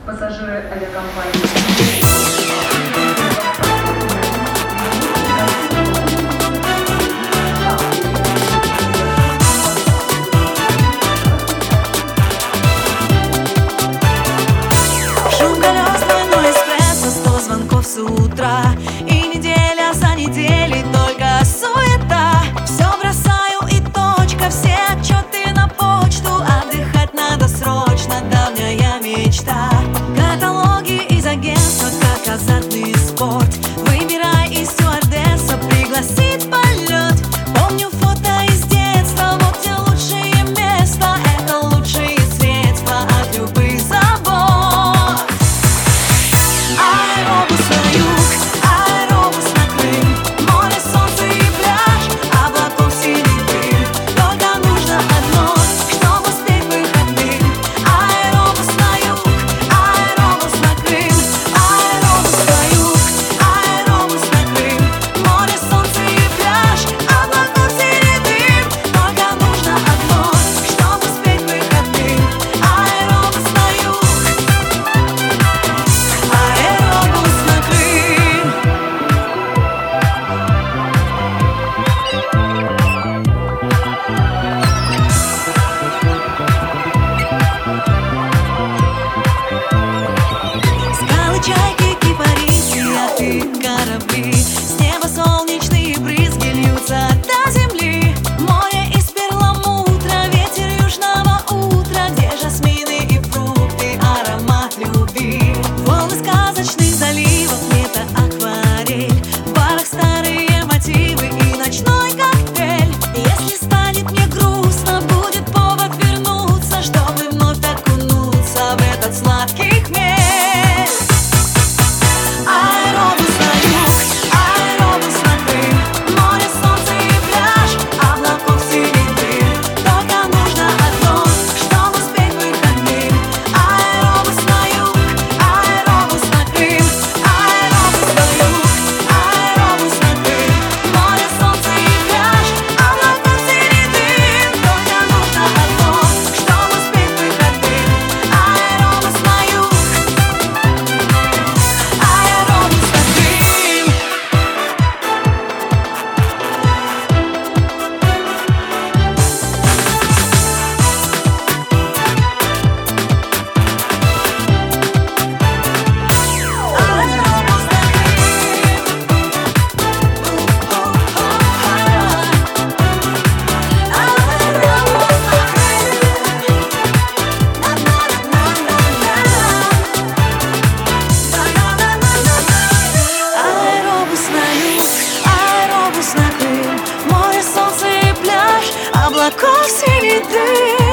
Пассажиры авиакомпании шум колес, двойной эспрессо, 100 звонков с утра. И неделя за неделей только суета. Все бросаю и точка, все отчеты на почту. Отдыхать надо срочно, давняя мечта. Каталоги из агентства, как азартный спорт. Выбирай, и стюардесса пригласит в полет. Помню фото из детства, вот где лучшее место. Это лучшие средства от любых забот. Аэробус на юг, аэробус на Крым. Море, солнце и пляж, облаков синий дым. Только нужно одно, чтобы успеть выходным. Аэробус на юг, аэробус на Крым. Аэробус на юг, аэробус на Крым. Море, солнце и пляж, облаков синий дым. Только нужно одно, чтобы успеть выходным. Аэробус на юг, аэробус на Крым. Скалы, чайки, кипарисы, а ты корабли. С неба солнечные брызги льются до земли. Море из перламутра, ветер южного утра. Где жасмины и фрукты, аромат любви. Волны сказочных заливов, лето, акварель. В барах старые мотивы и ночной коктейль. Если станет мне грустно, будет повод вернуться, чтобы вновь окунуться в этот сладкий хмель. Аэробус на юг, аэробус на Крым. Море, солнце и пляж, облаков синий дым. Только нужно одно, чтобы успеть выходным. Аэробус на юг, аэробус на Крым. Аэробус на юг, аэробус на Крым. Море, солнце и пляж, облаков синий дым. Только нужно одно, чтобы успеть выходным. Аэробус на юг, аэробус на Крым. Аэробус на Аэробус на юг, аэробус на Крым. Море, солнце и пляж, облаков синий дым.